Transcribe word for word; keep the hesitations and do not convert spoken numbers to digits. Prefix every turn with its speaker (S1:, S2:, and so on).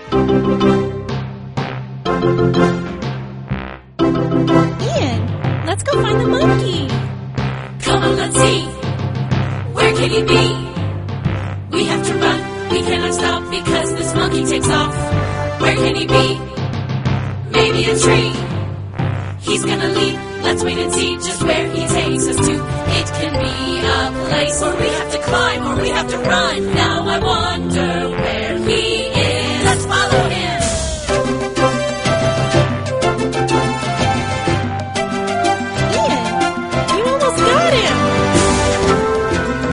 S1: Ian, let's go find the monkey.
S2: Come on, let's see. Where can he be? We have to run. We cannot stop because this monkey takes off. Where can he be? Maybe a tree. He's gonna leap. Let's wait and see just where he takes us to. It can be a place where we have to climb or we have to run. Now I wonder where